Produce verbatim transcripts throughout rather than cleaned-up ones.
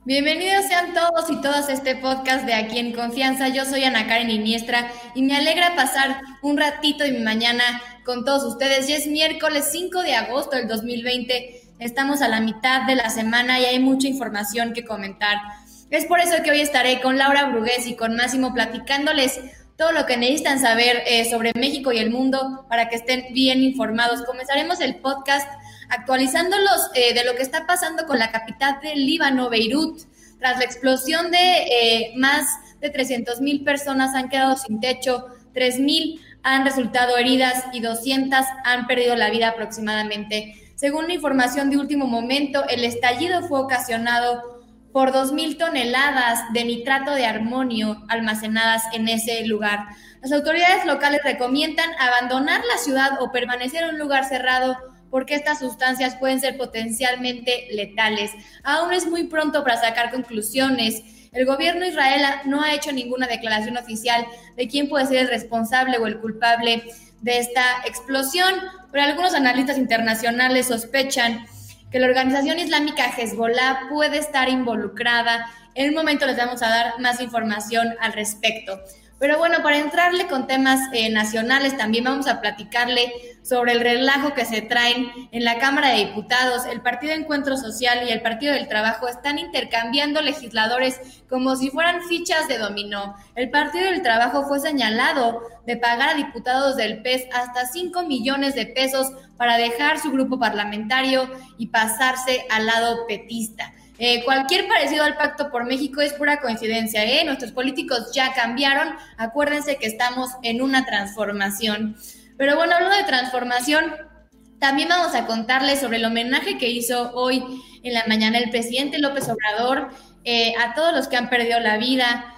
Bienvenidos sean todos y todas a este podcast de Aquí en Confianza. Yo soy Ana Karen Iniestra y me alegra pasar un ratito de mi mañana con todos ustedes. Ya es miércoles cinco de agosto del dos mil veinte. Estamos a la mitad de la semana y hay mucha información que comentar. Es por eso que hoy estaré con Laura Brugués y con Máximo platicándoles todo lo que necesitan saber eh, sobre México y el mundo para que estén bien informados. Comenzaremos el podcast actualizándolos eh, de lo que está pasando con la capital del Líbano, Beirut. Tras la explosión de eh, más de trescientas mil personas han quedado sin techo, tres mil han resultado heridas y doscientas han perdido la vida aproximadamente. Según la información de último momento, el estallido fue ocasionado por dos mil toneladas de nitrato de amonio almacenadas en ese lugar. Las autoridades locales recomiendan abandonar la ciudad o permanecer en un lugar cerrado porque estas sustancias pueden ser potencialmente letales. Aún es muy pronto para sacar conclusiones. El gobierno de Israel no ha hecho ninguna declaración oficial de quién puede ser el responsable o el culpable de esta explosión, pero algunos analistas internacionales sospechan que la organización islámica Hezbollah puede estar involucrada. En un momento les vamos a dar más información al respecto. Pero bueno, para entrarle con temas eh, nacionales, también vamos a platicarle sobre el relajo que se traen en la Cámara de Diputados. El Partido Encuentro Social y el Partido del Trabajo están intercambiando legisladores como si fueran fichas de dominó. El Partido del Trabajo fue señalado de pagar a diputados del P E S hasta cinco millones de pesos para dejar su grupo parlamentario y pasarse al lado petista. Eh, cualquier parecido al Pacto por México es pura coincidencia, ¿eh? Nuestros políticos ya cambiaron, acuérdense que estamos en una transformación. Pero bueno, hablando de transformación, también vamos a contarles sobre el homenaje que hizo hoy en la mañana el presidente López Obrador eh, a todos los que han perdido la vida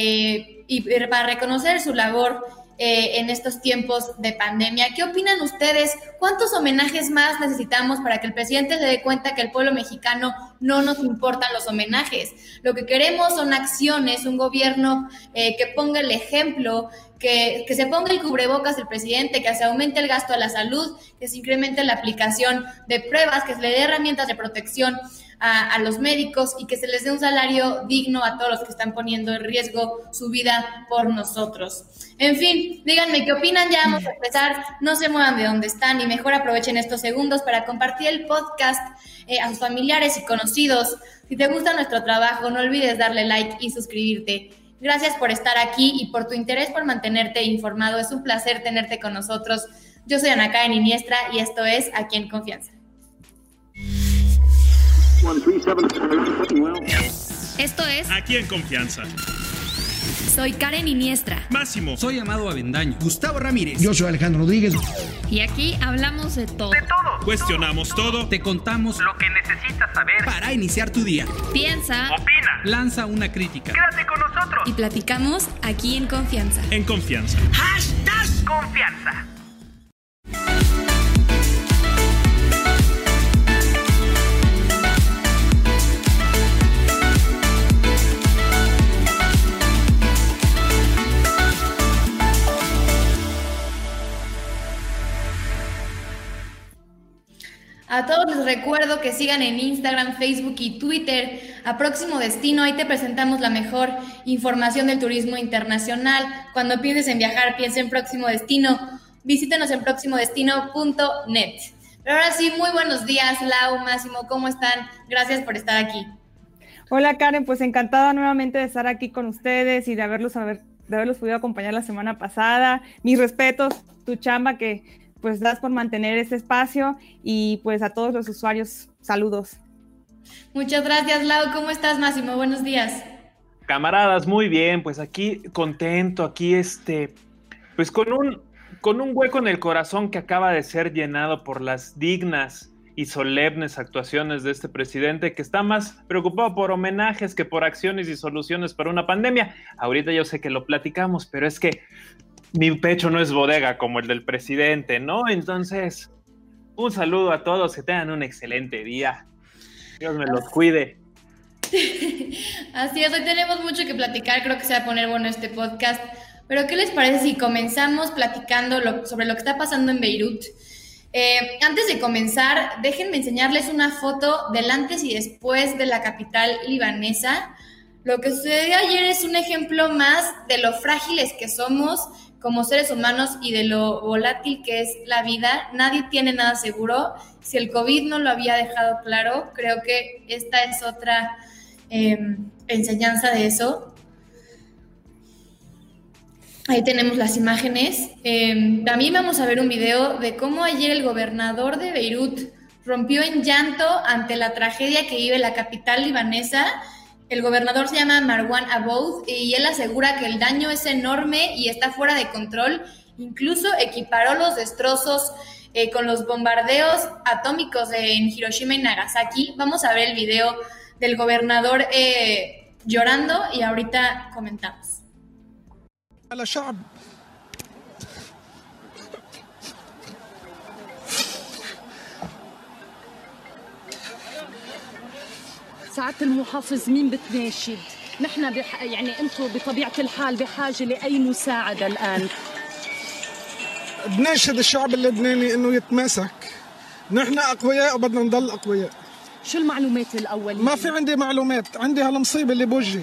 eh, y para reconocer su labor Eh, en estos tiempos de pandemia. ¿Qué opinan ustedes? ¿Cuántos homenajes más necesitamos para que el presidente se dé cuenta que el pueblo mexicano no nos importan los homenajes? Lo que queremos son acciones, un gobierno eh, que ponga el ejemplo, que, que se ponga el cubrebocas el presidente, que se aumente el gasto a la salud, que se incremente la aplicación de pruebas, que se le dé herramientas de protección A, a los médicos y que se les dé un salario digno a todos los que están poniendo en riesgo su vida por nosotros. En fin, díganme qué opinan, ya vamos a empezar, no se muevan de donde están y mejor aprovechen estos segundos para compartir el podcast eh, a sus familiares y conocidos. Si te gusta nuestro trabajo, no olvides darle like y suscribirte. Gracias por estar aquí y por tu interés por mantenerte informado. Es un placer tenerte con nosotros. Yo soy Ana Karen Iniestra y esto es Aquí en Confianza. Esto es Aquí en Confianza. Soy Karen Iniestra. Máximo. Soy Amado Avendaño. Gustavo Ramírez. Yo soy Alejandro Rodríguez. Y aquí hablamos de todo. De todo. Cuestionamos todo. Te contamos lo que necesitas saber para iniciar tu día. Piensa. Opina. Lanza una crítica. Quédate con nosotros. Y platicamos Aquí en Confianza. En Confianza. Hashtag Confianza. A todos les recuerdo que sigan en Instagram, Facebook y Twitter a Próximo Destino. Ahí te presentamos la mejor información del turismo internacional. Cuando pienses en viajar, piensa en Próximo Destino. Visítenos en próximo destino punto net. Pero ahora sí, muy buenos días, Lau, Máximo, ¿cómo están? Gracias por estar aquí. Hola Karen, pues encantada nuevamente de estar aquí con ustedes y de haberlos, haber, de haberlos podido acompañar la semana pasada. Mis respetos, tu chamba que pues das por mantener este espacio y pues a todos los usuarios, saludos. Muchas gracias, Lau. ¿Cómo estás, Máximo? Buenos días. Camaradas, muy bien, pues aquí contento, aquí este, pues con un, con un hueco en el corazón que acaba de ser llenado por las dignas y solemnes actuaciones de este presidente que está más preocupado por homenajes que por acciones y soluciones para una pandemia. Ahorita yo sé que lo platicamos, pero es que mi pecho no es bodega como el del presidente, ¿no? Entonces, un saludo a todos, que tengan un excelente día. Dios me los cuide. Así es, hoy tenemos mucho que platicar, creo que se va a poner bueno este podcast. Pero ¿qué les parece si comenzamos platicando lo, sobre lo que está pasando en Beirut? Eh, antes de comenzar, déjenme enseñarles una foto del antes y después de la capital libanesa. Lo que sucedió ayer es un ejemplo más de lo frágiles que somos como seres humanos y de lo volátil que es la vida. Nadie tiene nada seguro. Si el COVID no lo había dejado claro, creo que esta es otra eh, enseñanza de eso. Ahí tenemos las imágenes. Eh, también vamos a ver un video de cómo ayer el gobernador de Beirut rompió en llanto ante la tragedia que vive la capital libanesa. El gobernador se llama Marwan Aboud y él asegura que el daño es enorme y está fuera de control. Incluso equiparó los destrozos eh, con los bombardeos atómicos de, en Hiroshima y Nagasaki. Vamos a ver el video del gobernador eh, llorando y ahorita comentamos. على شعب سعادة المحافظ مين بتناشد؟ نحن بح... يعني انتم بطبيعة الحال بحاجة لأي مساعدة الآن. بناشد الشعب اللبناني انه يتماسك. نحن اقوياء وبدنا نضل اقوياء. شو المعلومات الأولية؟ ما في عندي معلومات، عندي هالمصيبة اللي بوجهي.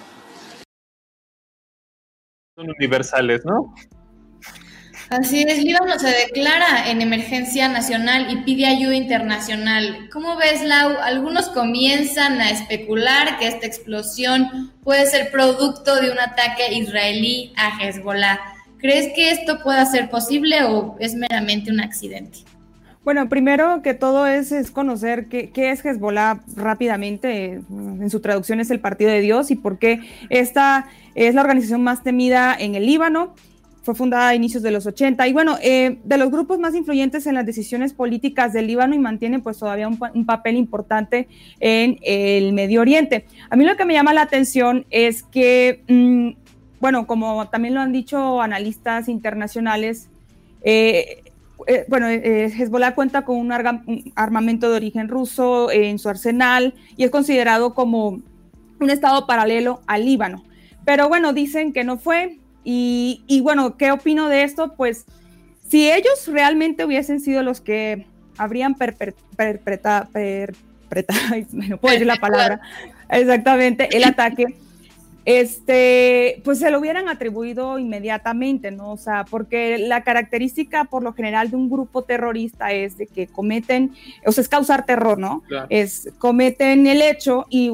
Son universales, ¿no? Así es, Líbano se declara en emergencia nacional y pide ayuda internacional. ¿Cómo ves, Lau? Algunos comienzan a especular que esta explosión puede ser producto de un ataque israelí a Hezbollah. ¿Crees que esto pueda ser posible o es meramente un accidente? Bueno, primero que todo es, es conocer qué, qué es Hezbollah rápidamente. En su traducción es el Partido de Dios y por qué esta es la organización más temida en el Líbano. Fue fundada a inicios de los ochenta y bueno, eh, de los grupos más influyentes en las decisiones políticas del Líbano y mantienen pues todavía un, un papel importante en el Medio Oriente. A mí lo que me llama la atención es que, mmm, bueno, como también lo han dicho analistas internacionales, eh, Eh, bueno, eh, Hezbollah cuenta con un, arga, un armamento de origen ruso eh, en su arsenal y es considerado como un estado paralelo al Líbano. Pero bueno, dicen que no fue. Y, y bueno, ¿qué opino de esto? Pues si ellos realmente hubiesen sido los que habrían perpetrado, per, per, per, no puedo decir la palabra, exactamente, el ataque, este, pues se lo hubieran atribuido inmediatamente, ¿no? O sea, porque la característica por lo general de un grupo terrorista es de que cometen, o sea, es causar terror, ¿no? Claro. Es, cometen el hecho y,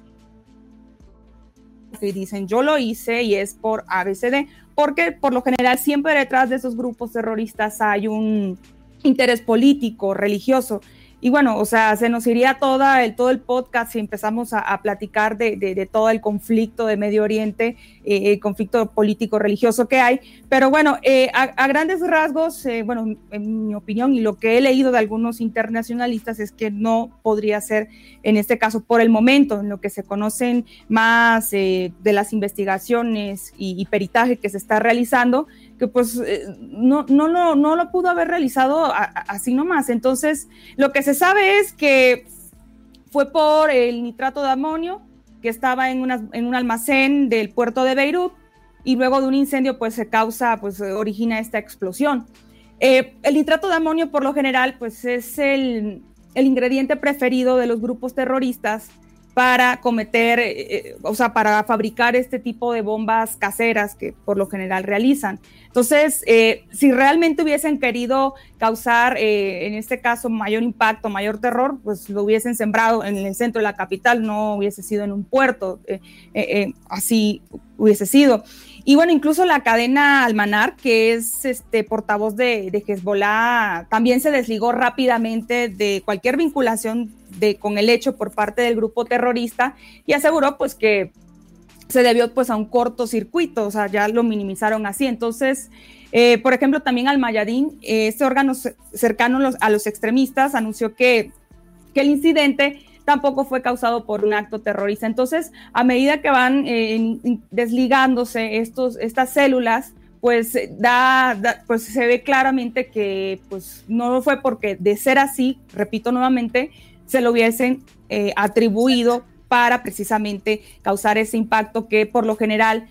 y dicen, yo lo hice y es por A B C D, porque por lo general siempre detrás de esos grupos terroristas hay un interés político, religioso. Y bueno, o sea, se nos iría toda el, todo el podcast si empezamos a, a platicar de, de, de todo el conflicto de Medio Oriente, eh, el conflicto político-religioso que hay. Pero bueno, eh, a, a grandes rasgos, eh, bueno, en mi opinión y lo que he leído de algunos internacionalistas es que no podría ser en este caso por el momento, en lo que se conocen más eh, de las investigaciones y, y peritaje que se está realizando, que pues eh, no, no, lo, no lo pudo haber realizado a, a, así nomás. Entonces, lo que se sabe es que fue por el nitrato de amonio que estaba en, una, en un almacén del puerto de Beirut y luego de un incendio pues se causa, pues origina esta explosión. Eh, el nitrato de amonio por lo general pues es el, el ingrediente preferido de los grupos terroristas para cometer, eh, o sea, para fabricar este tipo de bombas caseras que por lo general realizan. Entonces, eh, si realmente hubiesen querido causar, eh, en este caso, mayor impacto, mayor terror, pues lo hubiesen sembrado en el centro de la capital, no hubiese sido en un puerto, eh, eh, eh, así hubiese sido. Y bueno, incluso la cadena Almanar, que es este portavoz de, de Hezbollah, también se desligó rápidamente de cualquier vinculación de, con el hecho por parte del grupo terrorista y aseguró pues que se debió pues a un cortocircuito, o sea, ya lo minimizaron así. Entonces, eh, por ejemplo, también Al Mayadin, eh, este órgano cercano a los, a los extremistas, anunció que, que el incidente tampoco fue causado por un acto terrorista. Entonces, a medida que van eh, desligándose estos, estas células, pues, da, da, pues se ve claramente que pues, no fue porque de ser así, repito nuevamente, se lo hubiesen eh, atribuido para precisamente causar ese impacto que por lo general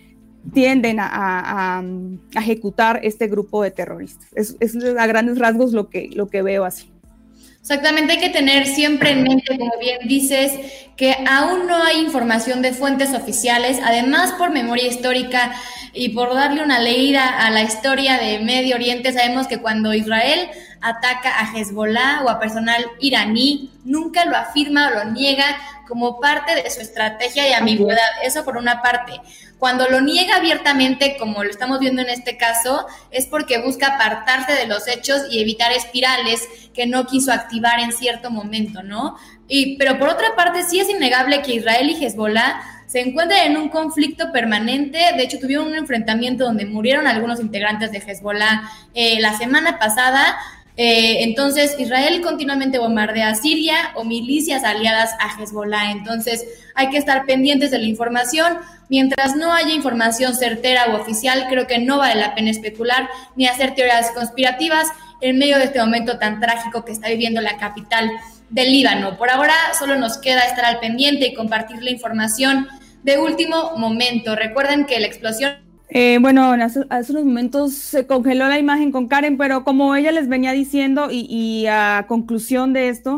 tienden a, a, a ejecutar este grupo de terroristas. Es, es a grandes rasgos lo que, lo que veo así. Exactamente, hay que tener siempre en mente, como bien dices, que aún no hay información de fuentes oficiales. Además, por memoria histórica y por darle una leída a la historia de Medio Oriente, sabemos que cuando Israel ataca a Hezbollah o a personal iraní, nunca lo afirma o lo niega como parte de su estrategia de ambigüedad. Eso por una parte. Cuando lo niega abiertamente, como lo estamos viendo en este caso, es porque busca apartarse de los hechos y evitar espirales que no quiso activar en cierto momento, ¿no? Y, pero por otra parte, sí es innegable que Israel y Hezbollah se encuentran en un conflicto permanente. De hecho, tuvieron un enfrentamiento donde murieron algunos integrantes de Hezbollah eh, la semana pasada. Eh, entonces, Israel continuamente bombardea a Siria o milicias aliadas a Hezbollah. Entonces, hay que estar pendientes de la información. Mientras no haya información certera o oficial, creo que no vale la pena especular ni hacer teorías conspirativas en medio de este momento tan trágico que está viviendo la capital del Líbano. Por ahora, solo nos queda estar al pendiente y compartir la información de último momento. Recuerden que la explosión... Eh, bueno, hace, hace unos momentos se congeló la imagen con Karen, pero como ella les venía diciendo y, y a conclusión de esto,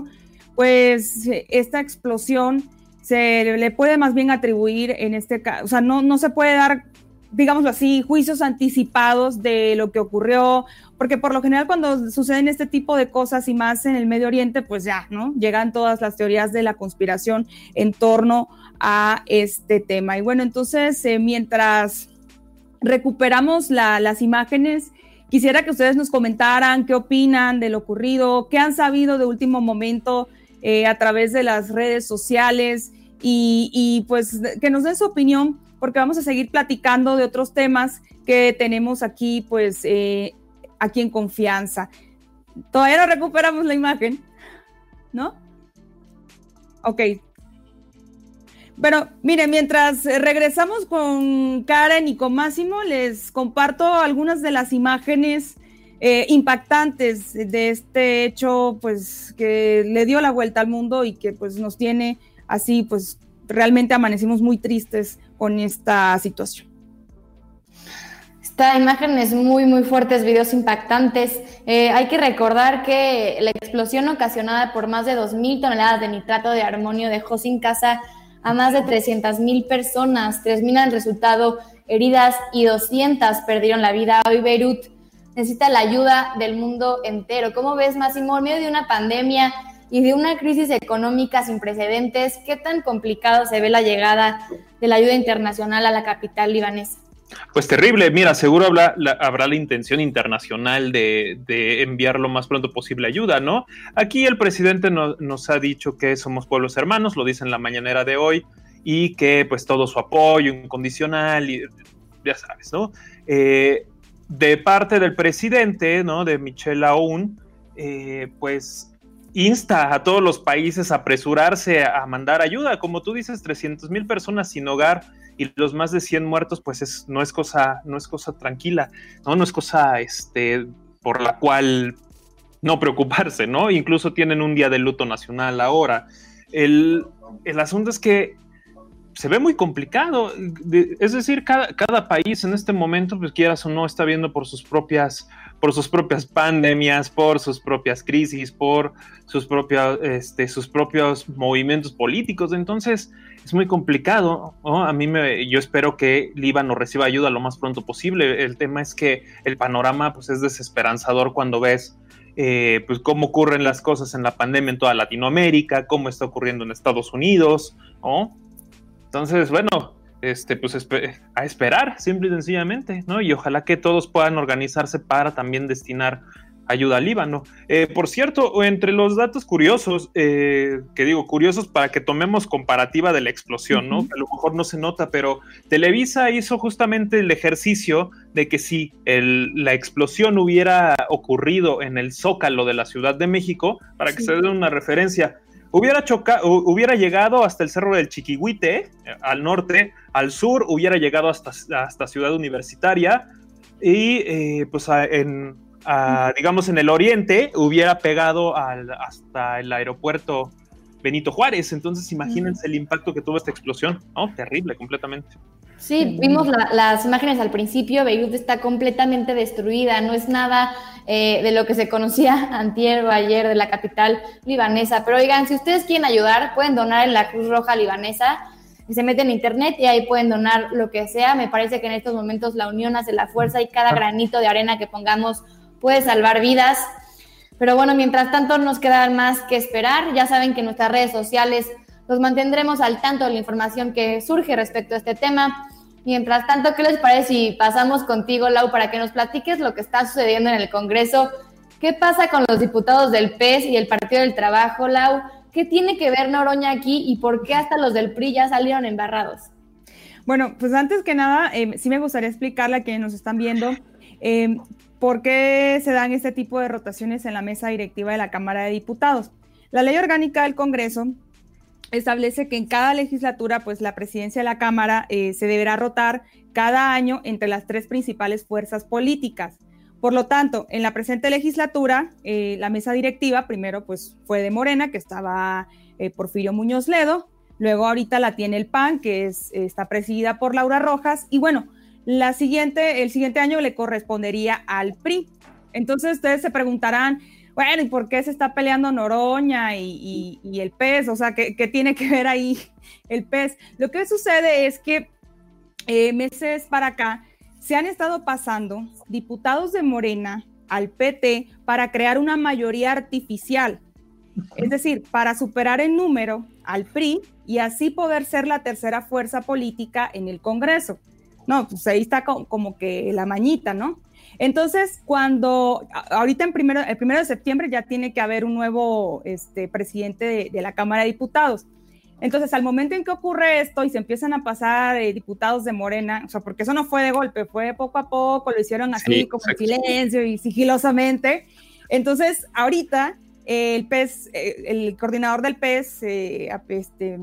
pues esta explosión se le puede más bien atribuir en este caso, o sea, no, no se puede dar, digámoslo así, juicios anticipados de lo que ocurrió, porque por lo general cuando suceden este tipo de cosas y más en el Medio Oriente, pues ya, ¿no? Llegan todas las teorías de la conspiración en torno a este tema. Y bueno, entonces, eh, mientras recuperamos la, las imágenes, quisiera que ustedes nos comentaran qué opinan de lo ocurrido, qué han sabido de último momento eh, a través de las redes sociales y, y pues que nos den su opinión, porque vamos a seguir platicando de otros temas que tenemos aquí, pues eh, aquí en Confianza. Todavía no recuperamos la imagen, ¿no? Ok. Pero miren, mientras regresamos con Karen y con Máximo, les comparto algunas de las imágenes eh, impactantes de este hecho, pues que le dio la vuelta al mundo y que pues nos tiene así, pues realmente amanecimos muy tristes con esta situación. Esta imagen es muy, muy fuertes, videos impactantes. Eh, hay que recordar que la explosión ocasionada por más de dos mil toneladas de nitrato de amonio dejó sin casa a más de trescientas mil personas, tres mil han resultado heridas y doscientas perdieron la vida. Hoy Beirut necesita la ayuda del mundo entero. ¿Cómo ves, Máximo, en medio de una pandemia y de una crisis económica sin precedentes, qué tan complicado se ve la llegada de la ayuda internacional a la capital libanesa? Pues terrible, mira, seguro habrá la, habrá la intención internacional de, de enviar lo más pronto posible ayuda, ¿no? Aquí el presidente no, nos ha dicho que somos pueblos hermanos, lo dice en la mañanera de hoy, y que pues todo su apoyo incondicional, y ya sabes, ¿no? Eh, de parte del presidente, ¿no? De Michel Aoun, eh, pues insta a todos los países a apresurarse a mandar ayuda, como tú dices, trescientas mil personas sin hogar, y los más de cien muertos, pues es, no es cosa, no es cosa tranquila, ¿no? No es cosa este, por la cual no preocuparse, ¿no? Incluso tienen un día de luto nacional ahora. El, el asunto es que se ve muy complicado, es decir, cada, cada país en este momento, pues quieras o no, está viendo por sus propias, por sus propias pandemias, por sus propias crisis, por sus propios, este, sus propios movimientos políticos. Entonces es muy complicado, ¿no? A mí me, yo espero que Líbano reciba ayuda lo más pronto posible. El tema es que el panorama pues es desesperanzador cuando ves eh, pues cómo ocurren las cosas en la pandemia en toda Latinoamérica, cómo está ocurriendo en Estados Unidos, ¿no? Entonces, bueno, este, pues espe- a esperar, simple y sencillamente, ¿no? Y ojalá que todos puedan organizarse para también destinar ayuda al Líbano. Eh, por cierto, entre los datos curiosos, eh, que digo curiosos para que tomemos comparativa de la explosión, ¿no? Uh-huh. A lo mejor no se nota, pero Televisa hizo justamente el ejercicio de que si el, la explosión hubiera ocurrido en el Zócalo de la Ciudad de México, para sí. que se den una referencia, Hubiera, choca, hubiera llegado hasta el Cerro del Chiquihuite, eh, al norte, al sur, hubiera llegado hasta, hasta Ciudad Universitaria, y eh, pues a, en, a, digamos en el oriente hubiera pegado al, hasta el aeropuerto Benito Juárez. Entonces imagínense el impacto que tuvo esta explosión, ¿no? Terrible completamente. Sí, vimos la, las imágenes al principio. Beirut está completamente destruida, no es nada eh, de lo que se conocía antier o ayer de la capital libanesa. Pero oigan, si ustedes quieren ayudar, pueden donar en la Cruz Roja Libanesa, y se meten en internet y ahí pueden donar lo que sea. Me parece que en estos momentos la unión hace la fuerza y cada granito de arena que pongamos puede salvar vidas. Pero bueno, mientras tanto nos queda más que esperar. Ya saben que en nuestras redes sociales los mantendremos al tanto de la información que surge respecto a este tema. Mientras tanto, ¿qué les parece si pasamos contigo, Lau, para que nos platiques lo que está sucediendo en el Congreso? ¿Qué pasa con los diputados del P E S y el Partido del Trabajo, Lau? ¿Qué tiene que ver Noroña aquí y por qué hasta los del P R I ya salieron embarrados? Bueno, pues antes que nada, eh, sí me gustaría explicarle a quienes nos están viendo eh, por qué se dan este tipo de rotaciones en la mesa directiva de la Cámara de Diputados. La Ley Orgánica del Congreso establece que en cada legislatura, pues la presidencia de la Cámara eh, se deberá rotar cada año entre las tres principales fuerzas políticas. Por lo tanto, en la presente legislatura, eh, la mesa directiva primero pues fue de Morena, que estaba eh, Porfirio Muñoz Ledo, luego ahorita la tiene el P A N, que es, está presidida por Laura Rojas, y bueno, la siguiente, el siguiente año le correspondería al P R I. Entonces ustedes se preguntarán, bueno, ¿y por qué se está peleando Noroña y, y, y el P E S? O sea, ¿qué, qué tiene que ver ahí el P E S? Lo que sucede es que eh, meses para acá se han estado pasando diputados de Morena al P T para crear una mayoría artificial, es decir, para superar en número al P R I y así poder ser la tercera fuerza política en el Congreso. No, pues ahí está como, como que la mañita, ¿no? Entonces, cuando ahorita en primero, el primero de septiembre ya tiene que haber un nuevo este, presidente de, de la Cámara de Diputados. Entonces, al momento en que ocurre esto y se empiezan a pasar eh, diputados de Morena, o sea, porque eso no fue de golpe, fue poco a poco, lo hicieron así sí, como en silencio y sigilosamente. Entonces, ahorita eh, el P E S, eh, el coordinador del P E S eh, este,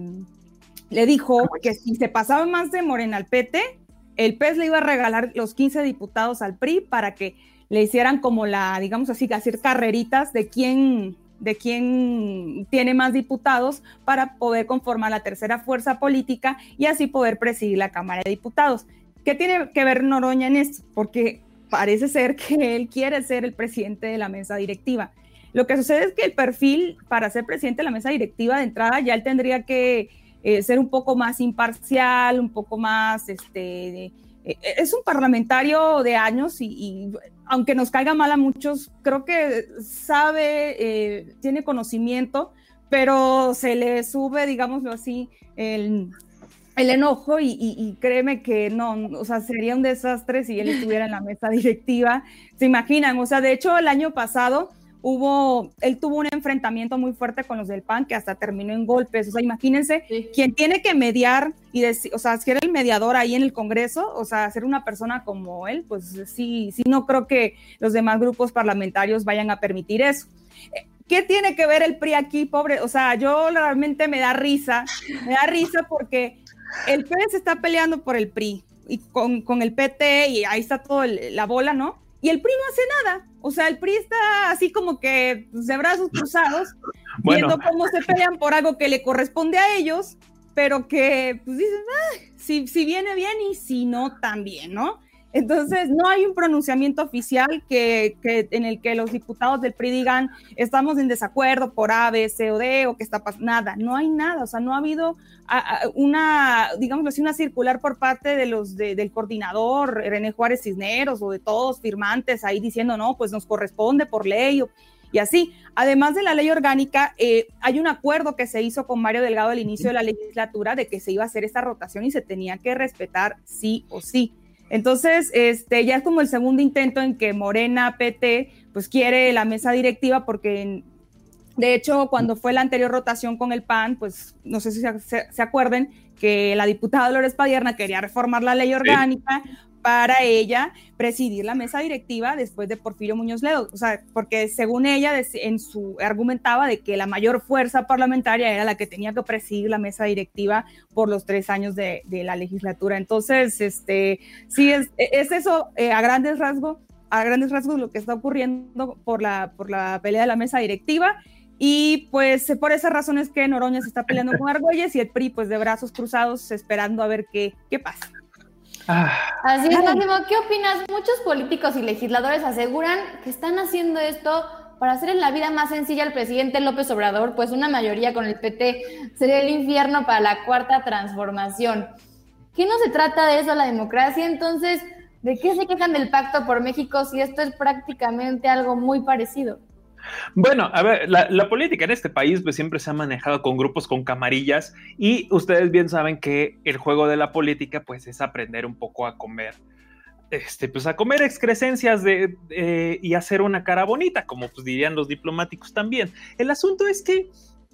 le dijo que si se pasaba más de Morena al P T, el P E S le iba a regalar los quince diputados al P R I para que le hicieran como la, digamos así, hacer carreritas de quién, de quién tiene más diputados para poder conformar la tercera fuerza política y así poder presidir la Cámara de Diputados. ¿Qué tiene que ver Noroña en esto? Porque parece ser que él quiere ser el presidente de la mesa directiva. Lo que sucede es que el perfil para ser presidente de la mesa directiva de entrada ya él tendría que Eh, ser un poco más imparcial, un poco más, este, eh, es un parlamentario de años y, y aunque nos caiga mal a muchos, creo que sabe, eh, tiene conocimiento, pero se le sube, digámoslo así, el, el enojo y, y, y créeme que no, o sea, sería un desastre si él estuviera en la mesa directiva, se imaginan, o sea, de hecho el año pasado Hubo, él tuvo un enfrentamiento muy fuerte con los del P A N que hasta terminó en golpes, o sea, imagínense, sí. Quien tiene que mediar y decir, o sea, ser el mediador ahí en el Congreso, o sea, ser una persona como él, pues sí, sí no creo que los demás grupos parlamentarios vayan a permitir eso. ¿Qué tiene que ver el P R I aquí, pobre? O sea, yo realmente me da risa, me da risa porque el P E S está peleando por el P R I y con, con el P T y ahí está toda la bola, ¿no? Y el P R I no hace nada, o sea, el P R I está así como que pues, de brazos cruzados, bueno, viendo cómo se pelean por algo que le corresponde a ellos, pero que pues dicen, ah, si, si viene bien y si no también, ¿no? Entonces no hay un pronunciamiento oficial que, que, en el que los diputados del P R I digan estamos en desacuerdo por A, B, C o D o que está pasando, nada, no hay nada, o sea, no ha habido a, a, una, digamos así, una circular por parte de los de, del coordinador René Juárez Cisneros o de todos firmantes ahí diciendo no, pues nos corresponde por ley o, y así. Además de la ley orgánica, eh, hay un acuerdo que se hizo con Mario Delgado al inicio de la legislatura de que se iba a hacer esta rotación y se tenía que respetar sí o sí. Entonces, este, ya es como el segundo intento en que Morena, P T, pues quiere la mesa directiva porque, de hecho, cuando fue la anterior rotación con el P A N, pues no sé si se, se, se acuerden que la diputada Dolores Padierna quería reformar la ley orgánica sí. para ella presidir la mesa directiva después de Porfirio Muñoz Ledo, o sea, porque según ella en su argumentaba de que la mayor fuerza parlamentaria era la que tenía que presidir la mesa directiva por los tres años de, de la legislatura. Entonces, este, sí es, es eso eh, a grandes rasgos, a grandes rasgos lo que está ocurriendo por la, por la pelea de la mesa directiva. Y pues por esas razones que Noroña se está peleando con Argüelles y el P R I pues de brazos cruzados esperando a ver qué, qué pasa. Ah, Así es, Máximo, ¿qué opinas? Muchos políticos y legisladores aseguran que están haciendo esto para hacer la vida más sencilla al presidente López Obrador, pues una mayoría con el P T sería el infierno para la cuarta transformación. ¿Qué no se trata de eso la democracia? Entonces, ¿de qué se quejan del Pacto por México si esto es prácticamente algo muy parecido? Bueno, a ver, la, la política en este país pues siempre se ha manejado con grupos con camarillas y ustedes bien saben que el juego de la política pues es aprender un poco a comer, este, pues a comer excrescencias de, eh, y hacer una cara bonita, como pues dirían los diplomáticos también. El asunto es que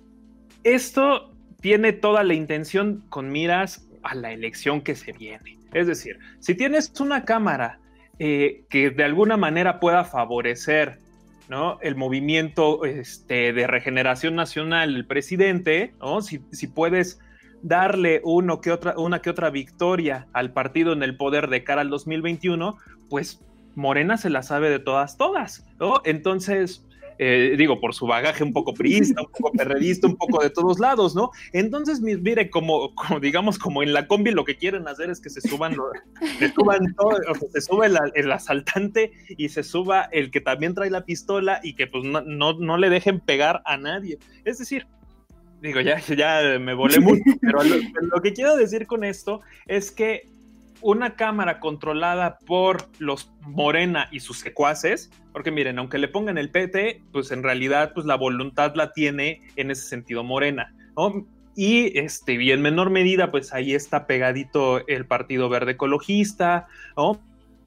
esto tiene toda la intención con miras a la elección que se viene. Es decir, si tienes una cámara eh, que de alguna manera pueda favorecer, ¿no?, el movimiento este, de regeneración nacional del presidente, ¿no?, si, si puedes darle uno que otra, una que otra victoria al partido en el poder de cara al dos mil veintiuno, pues Morena se la sabe de todas, todas, ¿no? Entonces, eh, digo, por su bagaje un poco priista, un poco perredista, un poco de todos lados, ¿no? Entonces, mire, como, como digamos, como en la combi lo que quieren hacer es que se suban, lo, se suban todo, o sea, se sube el, el asaltante y se suba el que también trae la pistola y que pues no, no, no le dejen pegar a nadie. Es decir, digo, ya, ya me volé mucho, pero lo, lo que quiero decir con esto es que una cámara controlada por los Morena y sus secuaces, porque miren, aunque le pongan el P T, pues en realidad pues la voluntad la tiene en ese sentido Morena, ¿no? Y, este, y en menor medida, pues ahí está pegadito el Partido Verde Ecologista, ¿no?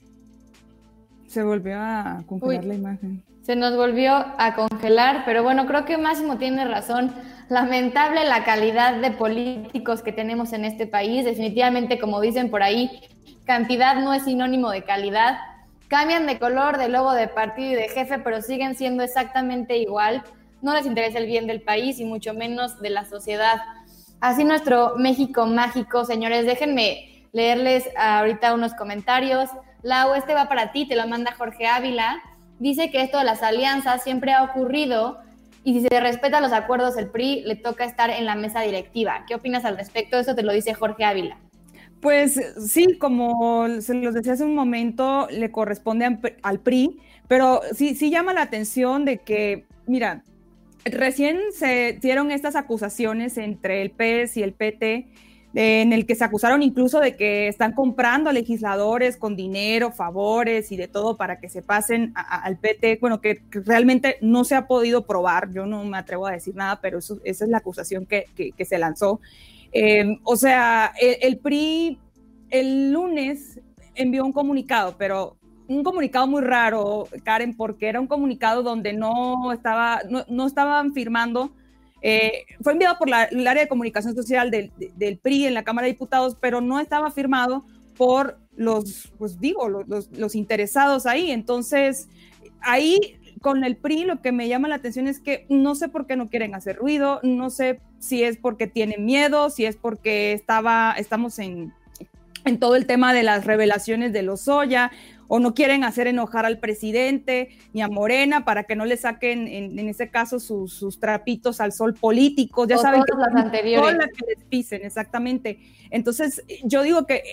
Se volvió a congelar Uy, la imagen. Se nos volvió a congelar, pero bueno, creo que Máximo tiene razón. Lamentable la calidad de políticos que tenemos en este país. Definitivamente, como dicen por ahí, cantidad no es sinónimo de calidad. Cambian de color, de logo, de partido y de jefe, pero siguen siendo exactamente igual. No les interesa el bien del país y mucho menos de la sociedad. Así nuestro México mágico, señores. Déjenme leerles ahorita unos comentarios. Lau, este va para ti, te lo manda Jorge Ávila. Dice que esto de las alianzas siempre ha ocurrido y si se respetan los acuerdos del P R I, le toca estar en la mesa directiva. ¿Qué opinas al respecto? Eso te lo dice Jorge Ávila. Pues sí, como se los decía hace un momento, le corresponde al P R I, pero sí, sí llama la atención de que, mira, recién se dieron estas acusaciones entre el P E S y el P T, en el que se acusaron incluso de que están comprando a legisladores con dinero, favores y de todo para que se pasen a, a, al P T, bueno, que, que realmente no se ha podido probar, yo no me atrevo a decir nada, pero eso, esa es la acusación que, que, que se lanzó. Eh, o sea, el, el P R I el lunes envió un comunicado, pero un comunicado muy raro, Karen, porque era un comunicado donde no, estaba, no, no estaban firmando. Eh, fue enviado por la, el área de comunicación social del, del P R I en la Cámara de Diputados, pero no estaba firmado por los, pues digo, los, los, los interesados ahí. Entonces, ahí con el P R I lo que me llama la atención es que no sé por qué no quieren hacer ruido, no sé si es porque tienen miedo, si es porque estaba, estamos en, en todo el tema de las revelaciones de Lozoya, o no quieren hacer enojar al presidente ni a Morena para que no le saquen, en, en ese caso, sus, sus trapitos al sol políticos. Ya o saben que las anteriores. Las que les pisen, exactamente. Entonces, yo digo que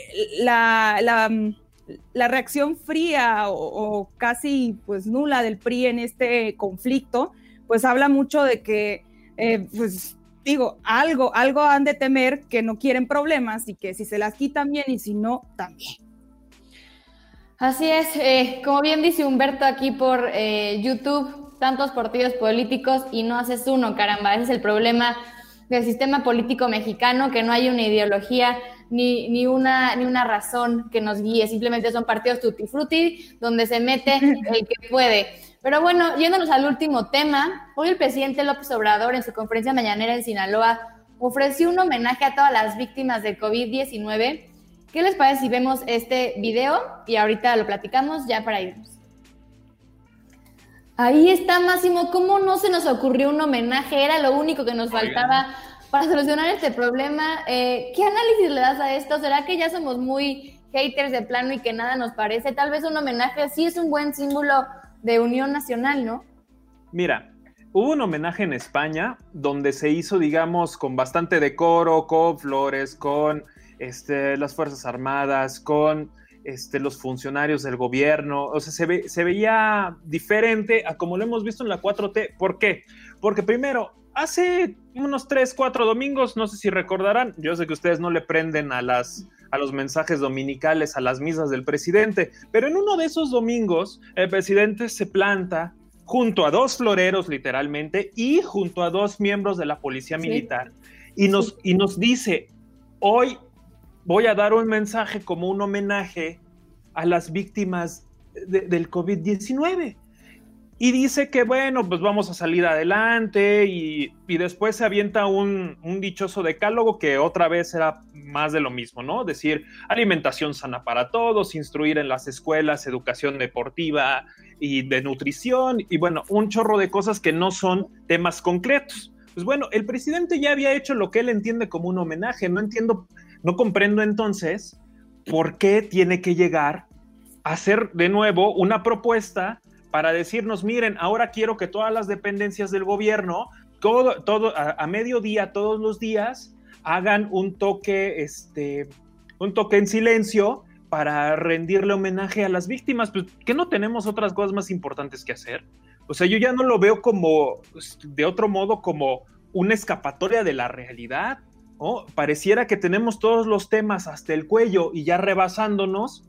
la, la, la reacción fría o, o casi pues nula del P R I en este conflicto, pues habla mucho de que, eh, pues digo, algo, algo han de temer, que no quieren problemas y que si se las quitan bien y si no, también. Así es, eh, como bien dice Humberto aquí por eh, YouTube, tantos partidos políticos y no haces uno, caramba, ese es el problema del sistema político mexicano, que no hay una ideología ni, ni, una, ni una razón que nos guíe, simplemente son partidos tutti frutti donde se mete el que puede. Pero bueno, yéndonos al último tema, hoy el presidente López Obrador en su conferencia mañanera en Sinaloa ofreció un homenaje a todas las víctimas de covid diecinueve. ¿Qué les parece si vemos este video? Y ahorita lo platicamos ya para irnos. Ahí está, Máximo. ¿Cómo no se nos ocurrió un homenaje? Era lo único que nos faltaba para solucionar este problema. Eh, ¿Qué análisis le das a esto? ¿Será que ya somos muy haters de plano y que nada nos parece? Tal vez un homenaje sí es un buen símbolo de unión nacional, ¿no? Mira, hubo un homenaje en España donde se hizo, digamos, con bastante decoro, con flores, con... este, las Fuerzas Armadas, con este, los funcionarios del gobierno. O sea, se, ve, se veía diferente a como lo hemos visto en la cuatro T. ¿Por qué? Porque primero, hace unos tres, cuatro domingos, no sé si recordarán, yo sé que ustedes no le prenden a, las, a los mensajes dominicales, a las misas del presidente, pero en uno de esos domingos, el presidente se planta junto a dos floreros, literalmente, y junto a dos miembros de la policía sí. militar, y nos, sí. y nos dice, hoy voy a dar un mensaje como un homenaje a las víctimas de, del COVID diecinueve. Y dice que, bueno, pues vamos a salir adelante, y, y después se avienta un, un dichoso decálogo que otra vez era más de lo mismo, ¿no? Decir, alimentación sana para todos, instruir en las escuelas, educación deportiva y de nutrición, y bueno, un chorro de cosas que no son temas concretos. Pues bueno, el presidente ya había hecho lo que él entiende como un homenaje. No entiendo, no comprendo entonces por qué tiene que llegar a hacer de nuevo una propuesta para decirnos, miren, ahora quiero que todas las dependencias del gobierno, todo, todo, a, a mediodía, todos los días, hagan un toque, este, un toque en silencio para rendirle homenaje a las víctimas. Pues, ¿qué no tenemos otras cosas más importantes que hacer? O sea, yo ya no lo veo como, de otro modo, como una escapatoria de la realidad, ¿no? Pareciera que tenemos todos los temas hasta el cuello y ya rebasándonos.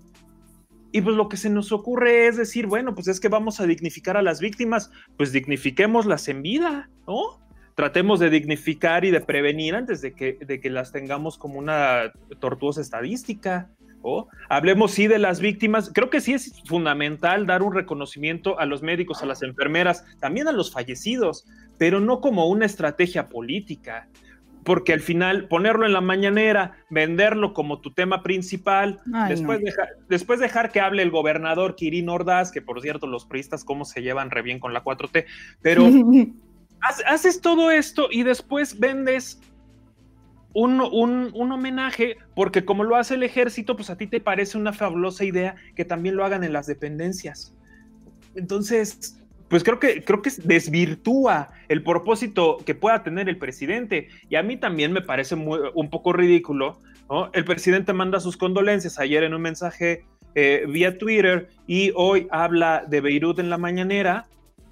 Y pues lo que se nos ocurre es decir, bueno, pues es que vamos a dignificar a las víctimas, pues dignifiquémoslas en vida, ¿no? Tratemos de dignificar y de prevenir antes de que, de que las tengamos como una tortuosa estadística, ¿no? Hablemos sí de las víctimas. Creo que sí es fundamental dar un reconocimiento a los médicos, a las enfermeras, también a los fallecidos, pero no como una estrategia política. Porque al final ponerlo en la mañanera, venderlo como tu tema principal, Ay, después, no. dejar, después dejar que hable el gobernador Quirino Ordaz, que por cierto los priistas cómo se llevan re bien con la cuatro T, pero haces todo esto y después vendes un, un, un homenaje, porque como lo hace el ejército, pues a ti te parece una fabulosa idea que también lo hagan en las dependencias. Entonces, pues creo que, creo que desvirtúa el propósito que pueda tener el presidente, y a mí también me parece muy, un poco ridículo, ¿no? El presidente manda sus condolencias ayer en un mensaje eh, vía Twitter, y hoy habla de Beirut en la mañanera,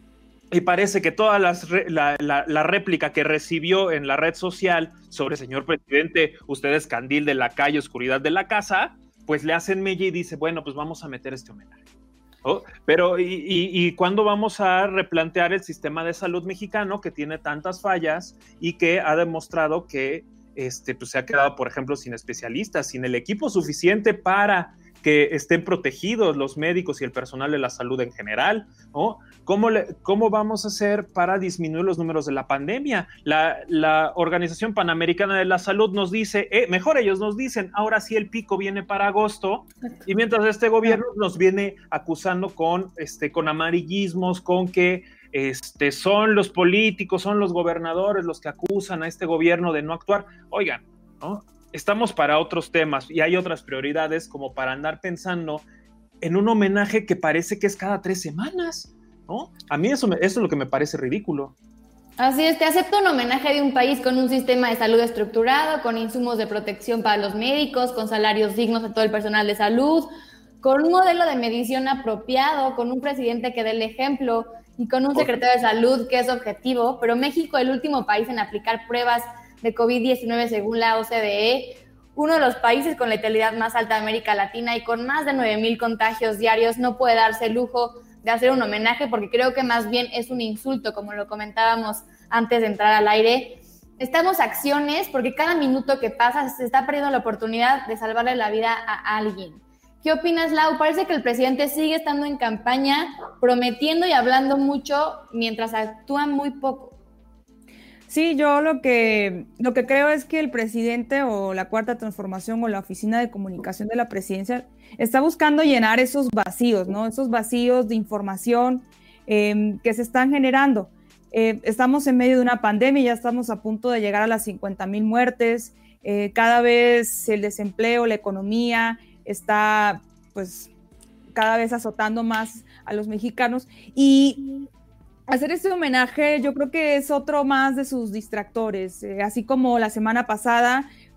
y parece que toda las re, la, la, la réplica que recibió en la red social sobre señor presidente, usted es candil de la calle, oscuridad de la casa, pues le hacen mella y dice, bueno, pues vamos a meter este homenaje. ¿Oh? Pero, ¿y, y, y cuándo vamos a replantear el sistema de salud mexicano que tiene tantas fallas y que ha demostrado que este, pues se ha quedado, por ejemplo, sin especialistas, sin el equipo suficiente para que estén protegidos los médicos y el personal de la salud en general, ¿no? ¿Cómo, le, cómo vamos a hacer para disminuir los números de la pandemia? La, la Organización Panamericana de la Salud nos dice, eh, mejor ellos nos dicen, ahora sí el pico viene para agosto, y mientras este gobierno nos viene acusando con, este, con amarillismos, con que este, son los políticos, son los gobernadores los que acusan a este gobierno de no actuar. Oigan, ¿no? Estamos para otros temas y hay otras prioridades como para andar pensando en un homenaje que parece que es cada tres semanas, ¿no? A mí eso, me, eso es lo que me parece ridículo. Así es, te acepto un homenaje de un país con un sistema de salud estructurado, con insumos de protección para los médicos, con salarios dignos a todo el personal de salud, con un modelo de medición apropiado, con un presidente que dé el ejemplo y con un secretario de salud que es objetivo, pero México, el último país en aplicar pruebas de COVID diecinueve según la O C D E, uno de los países con letalidad más alta de América Latina y con más de nueve mil contagios diarios, no puede darse el lujo de hacer un homenaje, porque creo que más bien es un insulto, como lo comentábamos antes de entrar al aire. Necesitamos acciones, porque cada minuto que pasa se está perdiendo la oportunidad de salvarle la vida a alguien. ¿Qué opinas, Lau? Parece que el presidente sigue estando en campaña, prometiendo y hablando mucho, mientras actúa muy poco. Sí, yo lo que, lo que creo es que el presidente o la Cuarta Transformación o la Oficina de Comunicación de la Presidencia está buscando llenar esos vacíos, ¿no? Esos vacíos de información eh, que se están generando. Eh, estamos en medio de una pandemia, ya estamos a punto de llegar a las cincuenta mil muertes, eh, cada vez el desempleo, la economía está pues cada vez azotando más a los mexicanos, y hacer este homenaje yo creo que es otro más de sus distractores, eh, así como la semana pasada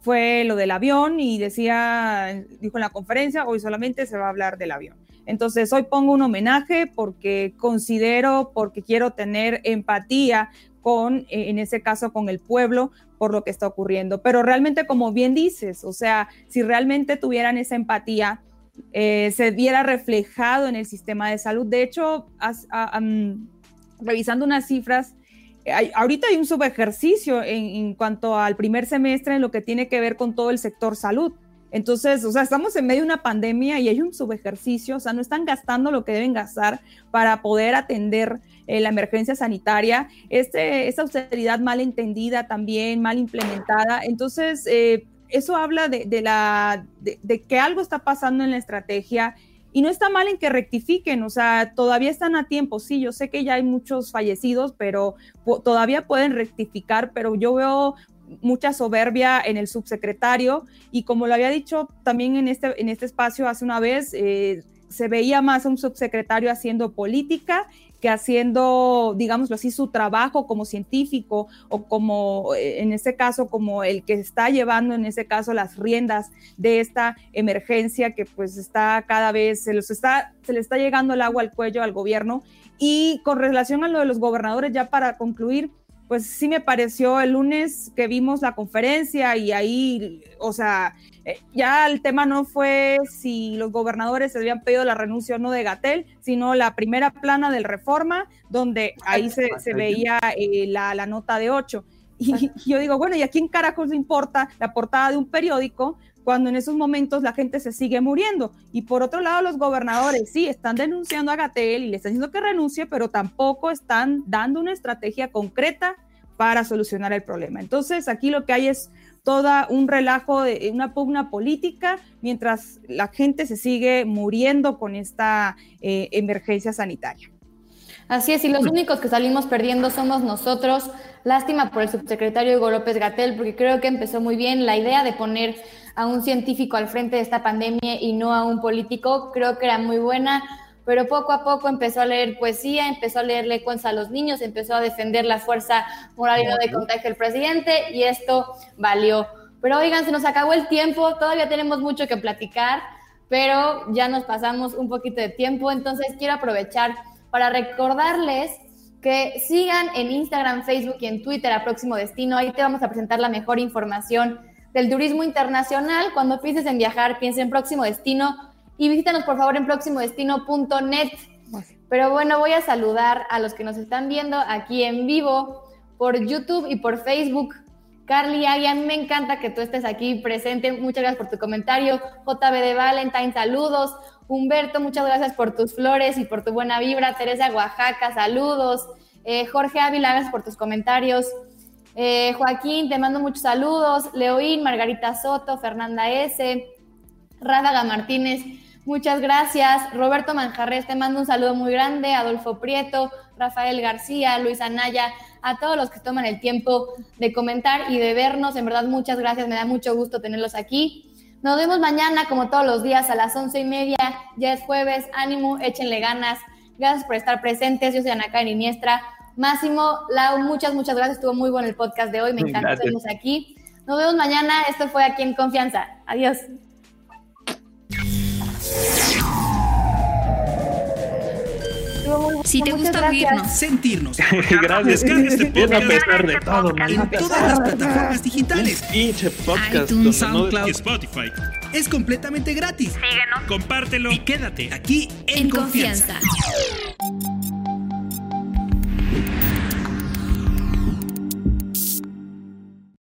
fue lo del avión y decía, dijo en la conferencia, hoy solamente se va a hablar del avión. Entonces hoy pongo un homenaje porque considero, porque quiero tener empatía con, en ese caso, con el pueblo por lo que está ocurriendo. Pero realmente, como bien dices, o sea, si realmente tuvieran esa empatía, eh, se viera reflejado en el sistema de salud. De hecho, as, a, um, revisando unas cifras, hay, ahorita hay un subejercicio en, en cuanto al primer semestre en lo que tiene que ver con todo el sector salud. Entonces, o sea, estamos en medio de una pandemia y hay un subejercicio, o sea, no están gastando lo que deben gastar para poder atender eh, la emergencia sanitaria. Este, esta austeridad mal entendida también, mal implementada. Entonces, eh, eso habla de, de, la, de, de que algo está pasando en la estrategia y no está mal en que rectifiquen, o sea, todavía están a tiempo. Sí, yo sé que ya hay muchos fallecidos, pero po- todavía pueden rectificar, pero yo veo mucha soberbia en el subsecretario y como lo había dicho también en este, en este espacio hace una vez, eh, se veía más a un subsecretario haciendo política que haciendo, digámoslo así, su trabajo como científico o como, en este caso, como el que está llevando, en ese caso, las riendas de esta emergencia que pues está cada vez, se, los está, se le está llegando el agua al cuello al gobierno. Y con relación a lo de los gobernadores, ya para concluir, pues sí me pareció el lunes que vimos la conferencia y ahí, o sea, eh, ya el tema no fue si los gobernadores se habían pedido la renuncia o no de Gatell, sino la primera plana del Reforma, donde ahí se, se veía eh, la, la nota de ocho. Y, y yo digo, bueno, ¿y a quién carajos le importa la portada de un periódico cuando en esos momentos la gente se sigue muriendo? Y por otro lado, los gobernadores sí están denunciando a Gatell y le están diciendo que renuncie, pero tampoco están dando una estrategia concreta para solucionar el problema. Entonces, aquí lo que hay es toda un relajo, de una pugna política, mientras la gente se sigue muriendo con esta eh, emergencia sanitaria. Así es, y los únicos que salimos perdiendo somos nosotros. Lástima por el subsecretario Hugo López-Gatell, porque creo que empezó muy bien la idea de poner a un científico al frente de esta pandemia y no a un político. Creo que era muy buena, pero poco a poco empezó a leer poesía, empezó a leerle cuentos a los niños, empezó a defender la fuerza moral y no de contagio del presidente, y esto valió. Pero oigan, se nos acabó el tiempo, todavía tenemos mucho que platicar, pero ya nos pasamos un poquito de tiempo, entonces quiero aprovechar para recordarles que sigan en Instagram, Facebook y en Twitter a Próximo Destino. Ahí te vamos a presentar la mejor información del turismo internacional. Cuando pienses en viajar, piensa en Próximo Destino y visítanos por favor en próximo destino punto net. Pero bueno, voy a saludar a los que nos están viendo aquí en vivo por YouTube y por Facebook. Carly, Agui, a mí me encanta que tú estés aquí presente. Muchas gracias por tu comentario. J B de Valentine, saludos. Humberto, muchas gracias por tus flores y por tu buena vibra. Teresa Oaxaca, saludos. Eh, Jorge Ávila, gracias por tus comentarios. Eh, Joaquín, te mando muchos saludos. Leoín, Margarita Soto, Fernanda S., Rádaga Martínez, muchas gracias. Roberto Manjarres, te mando un saludo muy grande. Adolfo Prieto, Rafael García, Luis Anaya, a todos los que toman el tiempo de comentar y de vernos. En verdad, muchas gracias. Me da mucho gusto tenerlos aquí. Nos vemos mañana, como todos los días, a las once y media. Ya es jueves. Ánimo, échenle ganas. Gracias por estar presentes. Yo soy Ana Karen Iniestra. Máximo, Lau, muchas, muchas gracias. Estuvo muy bueno el podcast de hoy. Me encanta vernos aquí. Nos vemos mañana. Esto fue Aquí en Confianza. Adiós. Si te gusta oírnos, sentirnos, Gracias. descarga este Bien, a podcast pesar de todo, en man. todas las plataformas digitales, Pinche podcast. iTunes, donde no- SoundCloud y Spotify. Es completamente gratis. Síguenos. Compártelo y quédate aquí en, en confianza. confianza.